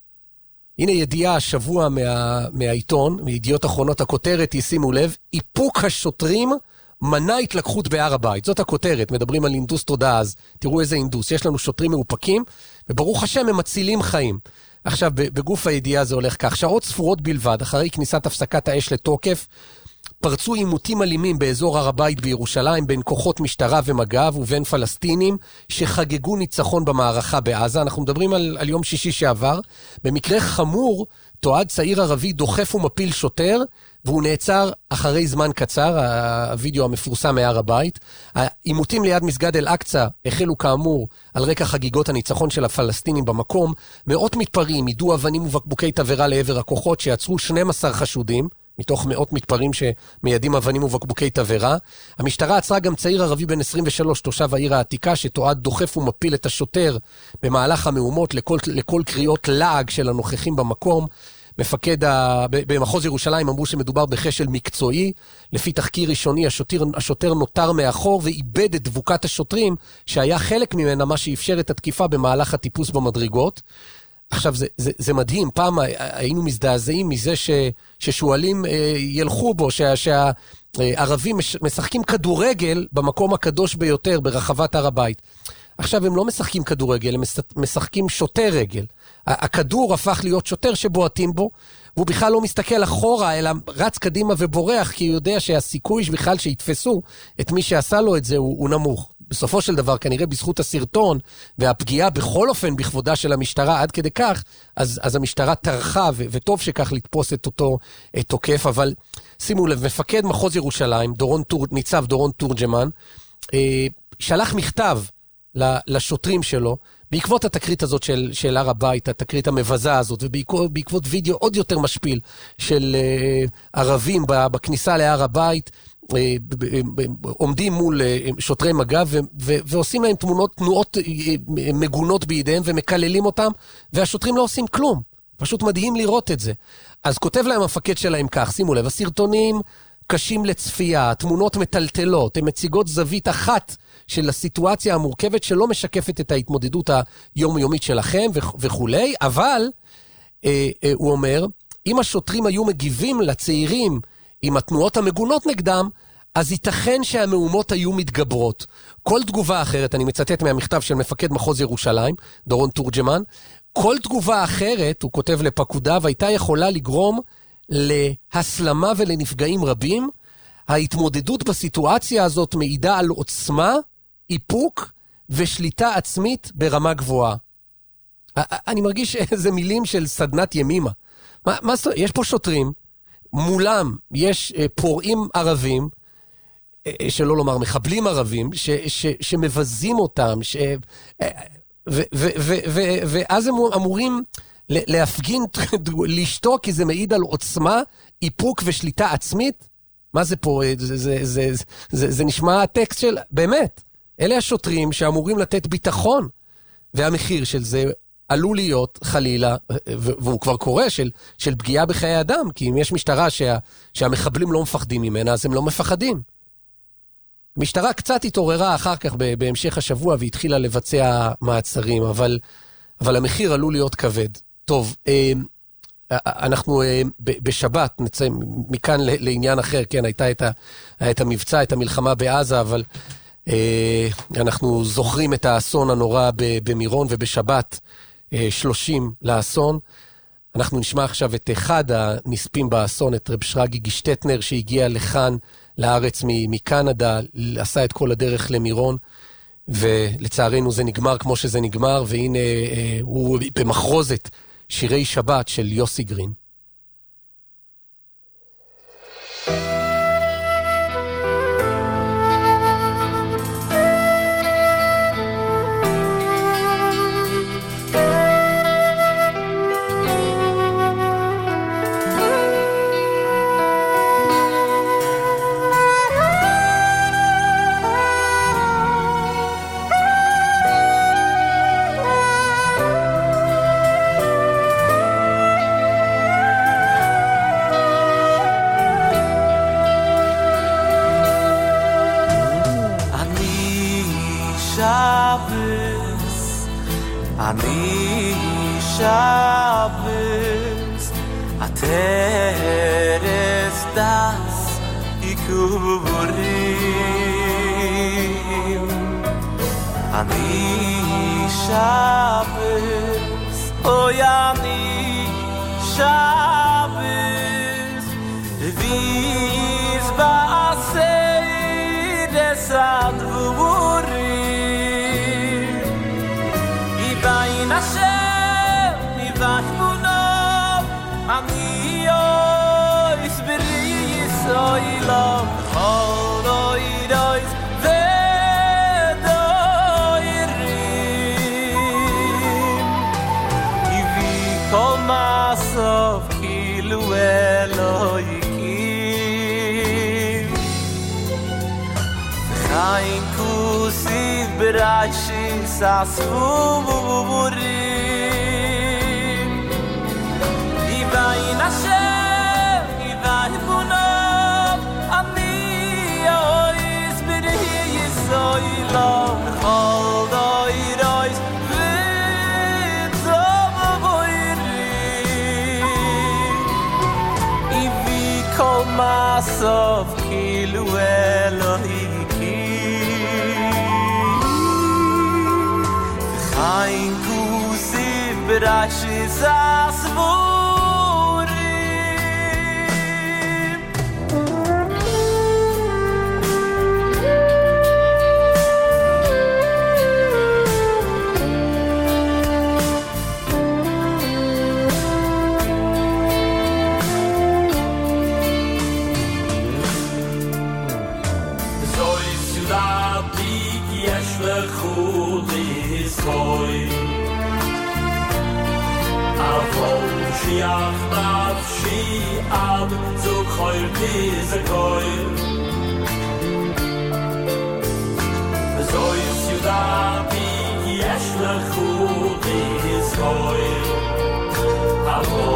הנה ידיעה השבוע מה- מהעיתון, מידיעות אחרונות, הכותרת, ישימו לב, איפוק השוטרים מנע התלקחות בהר הבית. זאת הכותרת, מדברים על אינדוס תודעה, אז תראו איזה אינדוס. יש לנו שוטרים מאופקים, וברוך השם הם מצילים חיים. עכשיו, בגוף הידיעה זה הולך כך, שעות ספורות בלבד, אחרי כניסת הפסקת האש לתוקף, פרצו עימותים אלימים באזור הר הבית בירושלים בין כוחות משטרה ומג"ב ובין פלסטינים שחגגו ניצחון במערכה בעזה. אנחנו מדברים על, על יום שישי שעבר. במקרה חמור, תועד צעיר ערבי דוחף ומפיל שוטר, והוא נעצר אחרי זמן קצר, הווידאו המפורסם מהר הבית. העימותים ליד מסגד אל-אקצא החלו כאמור על רקע חגיגות הניצחון של הפלסטינים במקום. מאות מתפרעים יידו אבנים ובקבוקי תבערה לעבר הכוחות שיצרו שנים עשר חשודים, מתוך מאות מתפרעים שמיידים אבנים ובקבוקי תבערה. המשטרה עצרה גם צעיר ערבי בן עשרים ושלוש, תושב העיר העתיקה, שתועד דוחף ומפיל את השוטר במהלך המהומות לכל, לכל קריאות לעג של הנוכחים במקום. מפקד ה... במחוז ירושלים אמרו שמדובר בחשל מקצועי. לפי תחקיר ראשוני, השוטר, השוטר נותר מאחור ואיבד את דבוקת השוטרים, שהיה חלק ממנה מה שאפשר את התקיפה במהלך הטיפוס במדרגות. עכשיו, זה, זה, זה מדהים, פעם היינו מזדעזעים מזה ש, ששואלים אה, ילכו בו, שה, שהערבים משחקים כדורגל במקום הקדוש ביותר, ברחבת הר הבית. עכשיו, הם לא משחקים כדורגל, הם משחקים שוטר רגל. הכדור הפך להיות שוטר שבועטים בו, והוא בכלל לא מסתכל אחורה, אלא רץ קדימה ובורח, כי הוא יודע שהסיכוי בכלל שיתפסו את מי שעשה לו את זה הוא, הוא נמוך. בסופו של דבר, כנראה בזכות הסרטון והפגיעה בכל אופן בכבודה של המשטרה עד כדי כך, אז, אז המשטרה טרחה, ו- וטוב שכך לתפוס את אותו את תוקף, אבל שימו לב, מפקד מחוז ירושלים, דורון טור, ניצב דורון תורג'מן, אה, שלח מכתב לשוטרים שלו, בעקבות התקרית הזאת של, של הר הבית, התקרית המבזה הזאת, ובעקבות וידאו עוד יותר משפיל של אה, ערבים בכניסה להר הבית, עומדים מול שוטרי מג"ב ועושים להם תמונות, תנועות מגונות בידיהם ומקללים אותם, והשוטרים לא עושים כלום. פשוט מדהים לראות את זה. אז כותב להם המפקד שלהם כך, שימו לב, הסרטונים קשים לצפייה, תמונות מטלטלות, הן מציגות זווית אחת של הסיטואציה המורכבת שלא משקפת את ההתמודדות היומיומית שלכם וכו', אבל אה, אה, הוא אומר, אם השוטרים היו מגיבים לצעירים עם התנועות המגונות נגדם, אז ייתכן שהמהומות היו מתגברות. כל תגובה אחרת, אני מצטט מהמכתב של מפקד מחוז ירושלים, דורון תורג'מן, כל תגובה אחרת, הוא כותב לפקודיו, הייתה יכולה לגרום להסלמה ולנפגעים רבים. ההתמודדות בסיטואציה הזאת מעידה על עוצמה, איפוק ושליטה עצמית ברמה גבוהה. אני מרגיש איזה מילים של סדנת ימימה. מה, מה, יש פה שוטרים, מולם יש פורעים ערבים, שלא לומר מחבלים ערבים, ש, ש, שמבזים אותם, ש, ו, ו, ו, ו, ואז הם אמורים להפגין, לשתוק, כי זה מעיד על עוצמה, איפוק ושליטה עצמית. מה זה פה? זה, זה, זה, זה, זה, זה נשמע הטקסט של, באמת, אלה השוטרים שאמורים לתת ביטחון, והמחיר של זה עלול להיות חלילה, והוא כבר קורה, של, של פגיעה בחיי אדם, כי אם יש משטרה שה, שהמחבלים לא מפחדים ממנה, אז הם לא מפחדים. המשטרה קצת התעוררה אחר כך בהמשך השבוע, והתחילה לבצע מעצרים, אבל, אבל המחיר עלול להיות כבד. טוב, אנחנו בשבת, נצא מכאן לעניין אחר, כן, הייתה את, ה, את המבצע, את המלחמה בעזה, אבל אנחנו זוכרים את האסון הנורא במירון, ובשבת שלושים לאסון. אנחנו נשמע עכשיו את אחד הנספים באסון, את רב שרגי גישטטנר, שהגיע לכאן לארץ מקנדה, עשה את כל הדרך למירון, ולצערנו זה נגמר כמו שזה נגמר, והנה הוא במחרוזת שירי שבת של יוסי גרין. אני Shabbos Ateres das Ikurim Ani Shabbos Oy Ani Shabbos Viz Ba'asei Desadvurim Ibayin Hashem Nivach Munov Ani Yois B'ri Yisraelam Chol Oidois Vedoirim Ivi Kol Masov Kilu Eloikim Chaim Kusiv Berashis Asvurim Ivayin Hashem Ivayin Munov Ani Yois B'ri Yisraelam Chol Oidois Vedoirim Ivi Kol Masov Kilu Elohikim Chaim Kusiv Berashis Asvurim Shiach nafshi ad zu khoyr diese koyr Zoy sudati yesh lekhu dis koyr Avo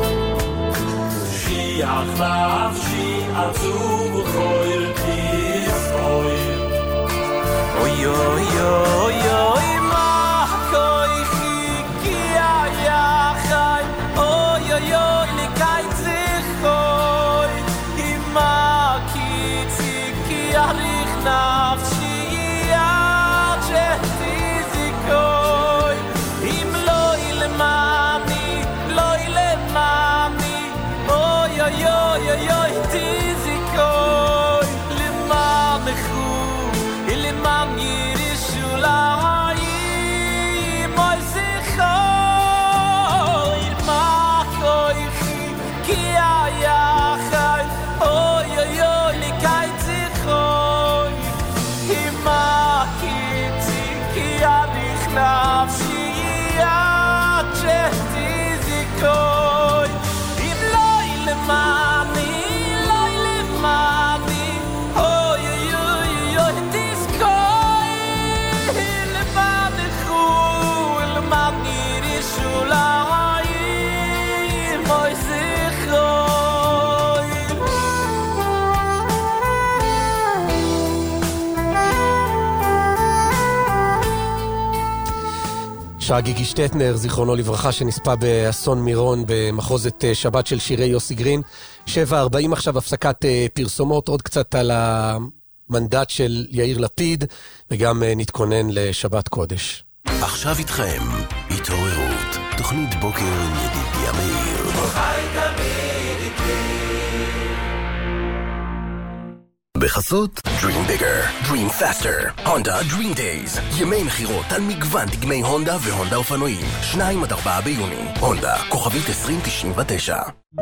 Shiach nafshi ad zu khoyr dis koyr Oy oy oy oy ma koy ki ya khay Oy oy oy li kaytzich koy Ima kitzi ki alich nafshi Yad shehtizi koy Im loy lemani, loy lemani Oy oy oy oy oy tizi koy Lemanechu, leman Yerushalayim Oy zichoy Ki ayachay, oy oy oy li kaytzichoy Hima kitzi ki alich nafshi Yad shehtizikoy Im loy lemani, loy lemani Oy oy oy oy tizkoy Lemanechu, leman Yerushalayim Oy שגיא שטטנר, זיכרונו לברכה, שנספה באסון מירון במחוזת שבת של שירי יוסי גרין. שבע ארבעים עכשיו הפסקת פרסומות, עוד קצת על המנדט של יאיר לפיד, וגם נתכונן לשבת קודש. עכשיו איתכם, התעוררות, תוכנית בוקר ידידיה מאיר. בחסות Dream Bigger, Dream Faster, Honda Dream Days. ימי מחירות על מגוון דגמי הונדה והונדה אופנועים. שניים עד ארבעה ביוני. הונדה, כוכבית עשרים תשעים ותשע.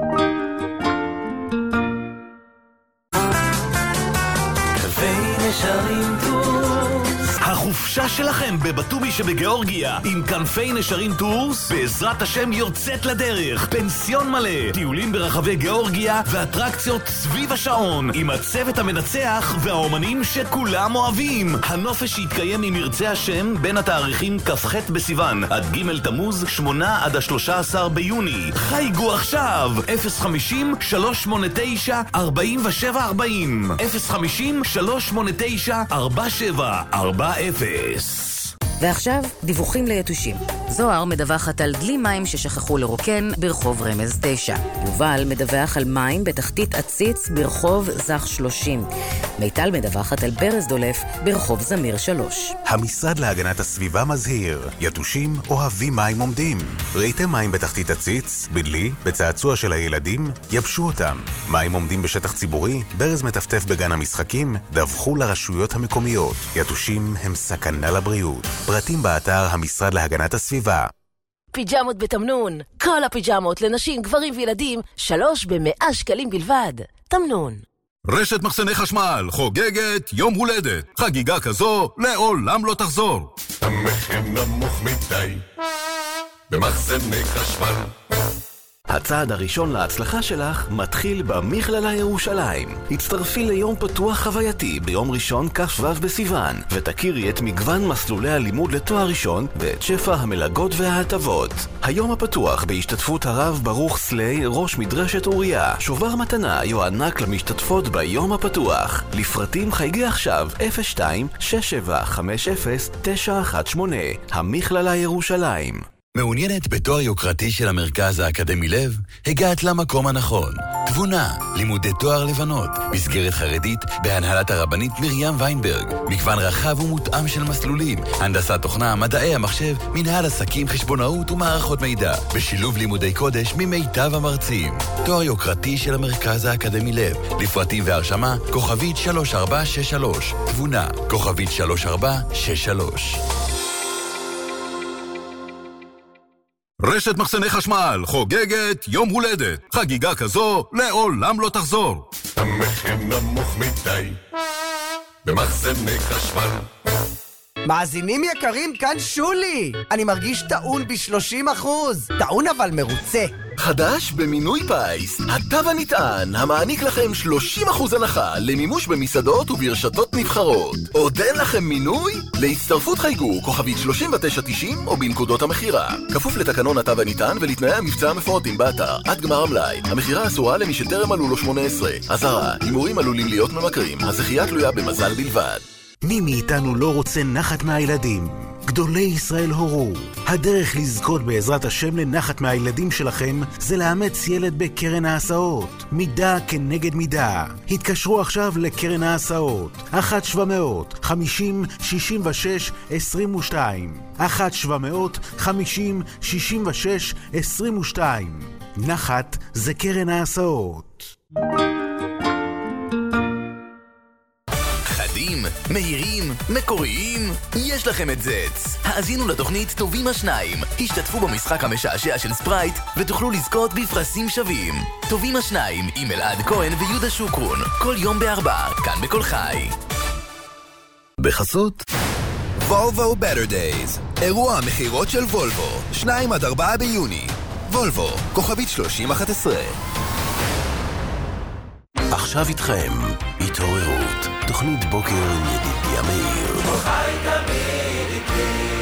קווי נשרים טורס. החופשה שלכם בבטומי שבגיאורגיה עם כנפי נשרים טורס בעזרת השם יוצאת לדרך. פנסיון מלא, טיולים ברחבי גיאורגיה ואטרקציות סביב השעון עם הצוות המנצח והאומנים שכולם אוהבים. הנופש יתקיים עם ירצה השם בין התאריכים כ"ח בסיוון עד ג' תמוז, שמונה עד ה-שלושה עשר ביוני. חייגו עכשיו אפס חמישים שלוש שמונה תשע ארבע שבע ארבע אפס חמישים שלוש שמונה תשע ארבע שבע ארבע אפס. ועכשיו, דיווחים ליתושים. זוהר מדווחת על דלי מים ששכחו לרוקן ברחוב רמז תשע. יובל מדווח על מים בתחתית עציץ ברחוב זך שלושים. מיטל מדווחת על ברז דולף ברחוב זמיר שלוש. המשרד להגנת הסביבה מזהיר, יתושים אוהבים מים עומדים. ראיתם מים בתחתית עציץ, בדלי, בצעצוע של הילדים? יבשו אותם. מים עומדים בשטח ציבורי, ברז מטפטף בגן המשחקים, דווחו לרשויות המקומיות. יתושים הם סכנה לבריאות. פרטים באתר המשרד להגנת הסביבה. פיג'מות בתמנון. כל הפיג'מות לנשים, גברים וילדים, שלוש במאה שקלים בלבד. תמנון. רשת מחסני חשמל חוגגת יום הולדת. חגיגה כזו לעולם לא תחזור. המחיר נמוך מדי במחסני חשמל. הצעד הראשון להצלחה שלך מתחיל במכללה ירושלים. הצטרפי ליום פתוח חווייתי ביום ראשון כ"ו בסיוון, ותכירי את מגוון מסלולי הלימוד לתואר ראשון ואת שפע המלגות וההטבות. היום הפתוח בהשתתפות הרב ברוך סלי, ראש מדרשת אוריה. שובר מתנה יוענק למשתתפות ביום הפתוח. לפרטים חייגי עכשיו אפס שתיים שש שבע חמש אפס תשע אחת שמונה. המכללה ירושלים. מעוניינת בתואר יוקרתי של המרכז האקדמי לב? הגעת למקום הנכון. תבונה, לימודי תואר לבנות, מסגרת חרדית בהנהלת הרבנית מרים ויינברג, מגוון רחב ומותאם של מסלולים, הנדסת תוכנה, מדעי המחשב, מנהל עסקים, חשבונאות ומערכות מידע, בשילוב לימודי קודש ממיטב המרצים. תואר יוקרתי של המרכז האקדמי לב, לפרטים והרשמה, כוכבית שלוש ארבע שש שלוש, תבונה, כוכבית שלוש ארבע שש שלוש. רשת מחסני חשמל חוגגת יום הולדת. חגיגה כזו לעולם לא תחזור. המחיר נמוך מדי במחסני חשמל. מאזינים יקרים, כאן שולי. אני מרגיש טעון ב-שלושים אחוז. טעון אבל מרוצה. חדש במינוי פייס, התו הנטען, המעניק לכם שלושים אחוז הנחה למימוש במסעדות וברשתות נבחרות. עוד אין לכם מינוי? להצטרפות חייגו כוכבית שלושים ותשע תשעים או בנקודות המחירה. כפוף לתקנון התו הנטען ולתנאי המבצע המפורטים באתר עד גמר המלאי. המחירה אסורה למי שטרם מלאו לו שמונה עשרה. אזהרה, הימורים עלולים להיות ממכרים. הזכייה תלויה במזל בלבד. מי מאיתנו לא רוצה נחת מהילדים? גדולי ישראל הורו. הדרך לזכות בעזרת השם לנחת מהילדים שלכם זה לאמץ ילד בקרן ההסעות. מידה כנגד מידה. התקשרו עכשיו לקרן ההסעות. אחת שבע מאות חמישים שישים ושש עשרים ושתיים. אחת שבע מאות חמישים שישים ושש עשרים ושתיים. נחת זה קרן ההסעות. מהירים, מקוריים, יש לכם את זץ. האזינו לתוכנית טובים השניים, השתתפו במשחק המשעשע של ספרייט ותוכלו לזכות בפרסים שווים. טובים השניים עם אלעד כהן ויהודה שוקרון, כל יום בארבע, כאן בכל חי. בחסות וולבו Better Days, אירוע המחירות של וולבו, שניים עד ארבעה ביוני. וולבו, כוכבית שלושים אחת עשרה. עכשיו איתכם, התעוררות, תוכנית בוקר עם ידידיה מאיר. חי תמיד איתי.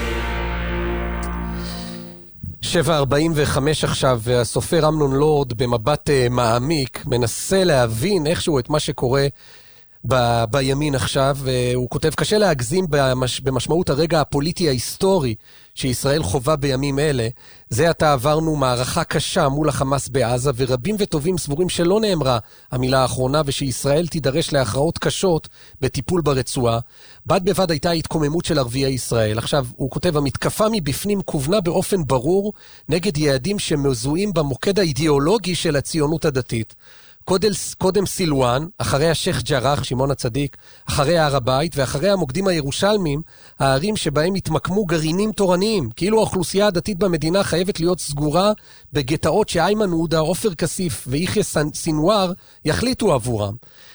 שבע ארבעים וחמש עכשיו, והסופר אמנון לורד במבט uh, מעמיק מנסה להבין איכשהו את מה שקורה ב- בימין עכשיו, והוא כותב, קשה להגזים במש- במשמעות הרגע הפוליטי ההיסטורי שישראל חובה בימים אלה. זה עתה עברנו מערכה קשה מול החמאס בעזה, ורבים וטובים סבורים שלא נאמרה המילה האחרונה, ושישראל תידרש להכרעות קשות בטיפול ברצועה. בד בבד הייתה התקוממות של ערביי ישראל. עכשיו, הוא כותב, המתקפה מבפנים כוונה באופן ברור נגד יעדים שמזוהים במוקד האידיאולוגי של הציונות הדתית. קודם, קודם סילואן, אחרי השייח ג'רח, שמעון הצדיק, אחרי הר הבית, ואחרי המוקדים הירושלמים, הערים שבהם התמקמו גרעינים תורניים, כאילו האוכלוסייה הדתית במדינה חייבת להיות סגורה בגטאות שאיימן עודה, עופר כסיף ויחיא סינואר יחליטו עבורם.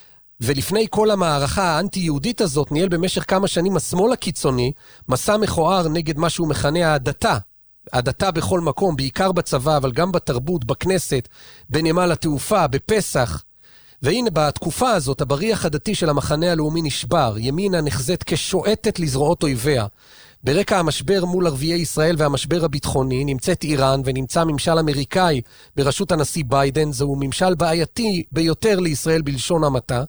ולפני כל המערכה האנטי-יהודית הזאת, ניהל במשך כמה שנים השמאל הקיצוני, מסע מכוער נגד מה שהוא מכנה ההדתה. הדתה בכל מקום, בעיקר בצבא, אבל גם בתרבות, בכנסת, בנמל התעופה, בפסח. והנה בתקופה הזאת, הבריח הדתי של המחנה הלאומי נשבר, ימינה נחזית כשועטת לזרועות אויביה. ברקע המשבר מול ערביי ישראל והמשבר הביטחוני, נמצאת איראן ונמצא ממשל אמריקאי בראשות הנשיא ביידן, זהו ממשל בעייתי ביותר לישראל בלשון המעטה.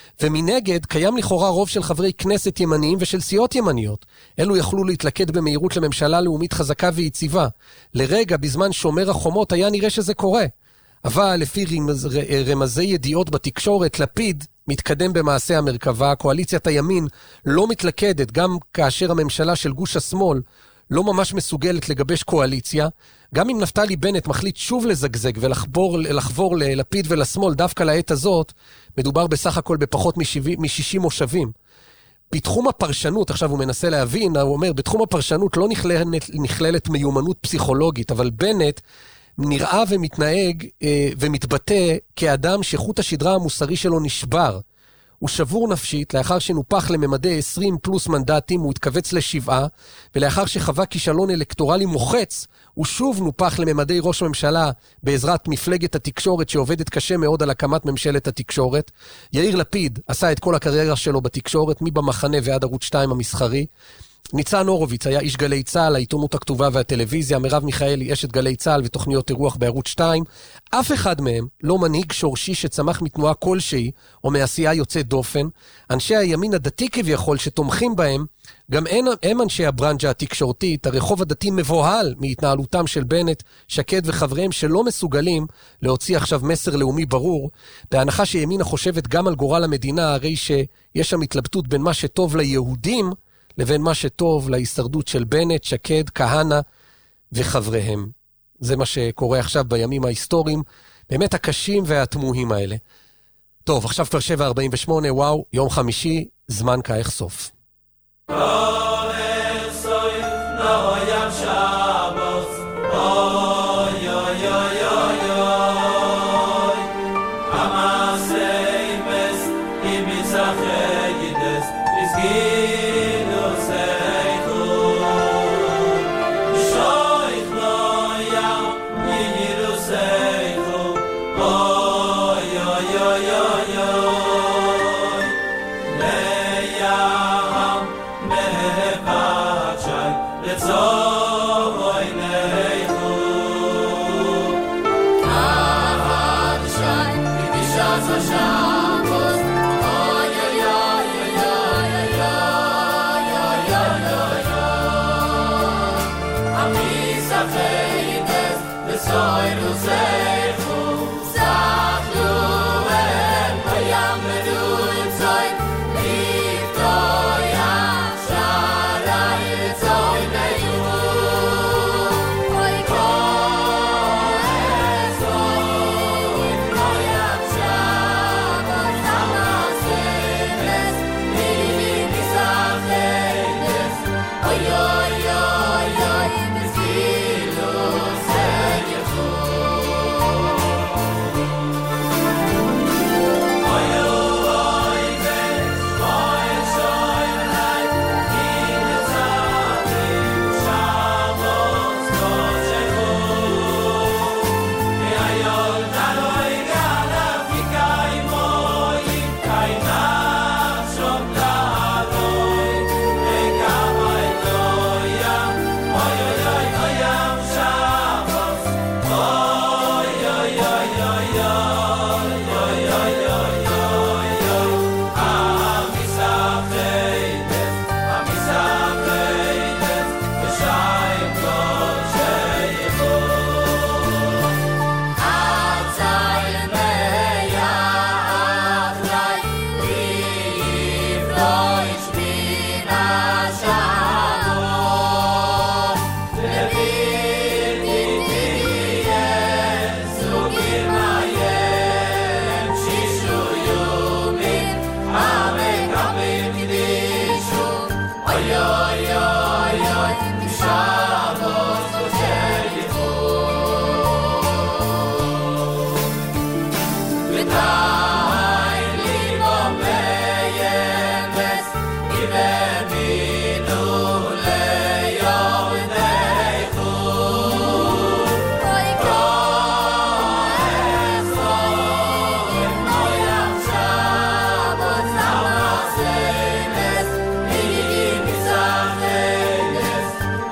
ומנגד קיים לכאורה רוב של חברי כנסת ימניים ושל סיעות ימניות. אלו יכלו להתלכד במהירות לממשלה לאומית חזקה ויציבה. לרגע בזמן שומר החומות היה נראה שזה קורה. אבל לפי רמז, רמזי ידיעות בתקשורת, לפיד מתקדם במעשה המרכבה, קואליציית הימין לא מתלכדת, גם כאשר הממשלה של גוש השמאל לא ממש מסוגלת לגבש קואליציה. גם אם נפתלי בנט מחליט שוב לזגזג ולחבור לחבור ללפיד ולשמאל דווקא לעת הזאת, מדובר בסך הכל בפחות מ-שישים מושבים. בתחום הפרשנות, עכשיו הוא מנסה להבין, הוא אומר, בתחום הפרשנות לא נכללת, נכללת מיומנות פסיכולוגית, אבל בנט נראה ומתנהג אה, ומתבטא כאדם שחוט השדרה המוסרי שלו נשבר. הוא שבור נפשית, לאחר שנופח לממדי עשרים פלוס מנדטים, הוא התכווץ לשבעה, ולאחר שחווה כישלון אלקטורלי מוחץ, הוא שוב נופח לממדי ראש הממשלה, בעזרת מפלגת התקשורת שעובדת קשה מאוד על הקמת ממשלת התקשורת. יאיר לפיד עשה את כל הקריירה שלו בתקשורת, מבמחנה ועד ערוץ שתיים המסחרי. ניצן הורוביץ היה איש גלי צהל, העיתונות הכתובה והטלוויזיה, מרב מיכאלי אשת גלי צהל ותוכניות אירוח בערוץ שתיים. אף אחד מהם לא מנהיג שורשי שצמח מתנועה כלשהי או מעשייה יוצאת דופן. אנשי הימין הדתי כביכול שתומכים בהם, גם הם, הם אנשי הברנג'ה התקשורתית. הרחוב הדתי מבוהל מהתנהלותם של בנט, שקד וחבריהם שלא מסוגלים להוציא עכשיו מסר לאומי ברור, בהנחה שימינה חושבת גם על גורל המדינה, הרי שיש שם התלבטות בין מה שטוב ליהודים לבין מה שטוב להישרדות של בנט, שקד, כהנא וחבריהם. זה מה שקורה עכשיו בימים ההיסטוריים, באמת הקשים והתמוהים האלה. טוב, עכשיו כבר שבע ארבעים ושמונה, וואו, יום חמישי, זמן כאך סוף. Oy, oy, oy, oy,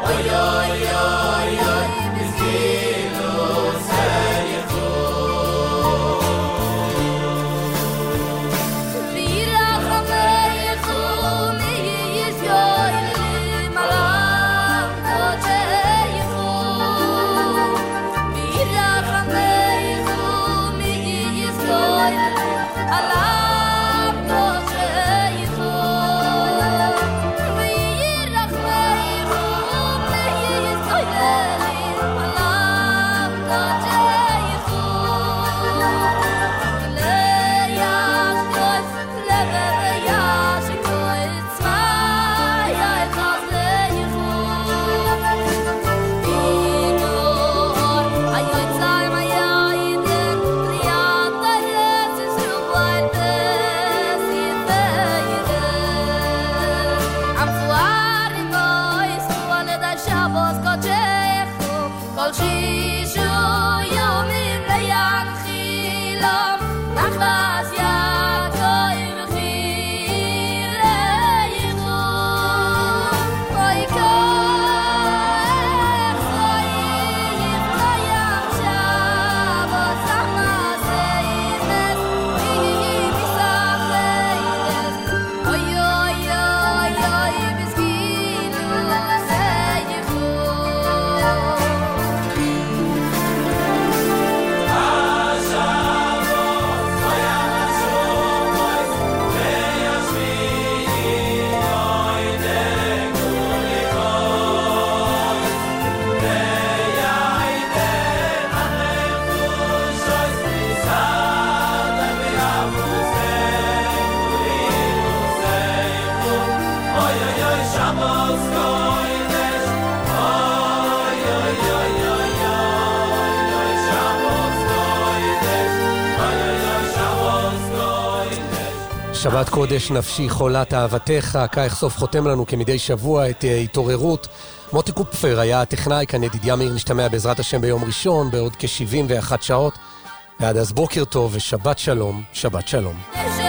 שבת קודש נפשי חולת אהבתך, כך סוף חותם לנו כמדי שבוע את התעוררות. מוטי קופפר היה הטכנאי, כאן ידידיה מאיר, נשתמע בעזרת השם ביום ראשון בעוד כ-שבעים ואחת שעות. ועד אז בוקר טוב ושבת שלום, שבת שלום.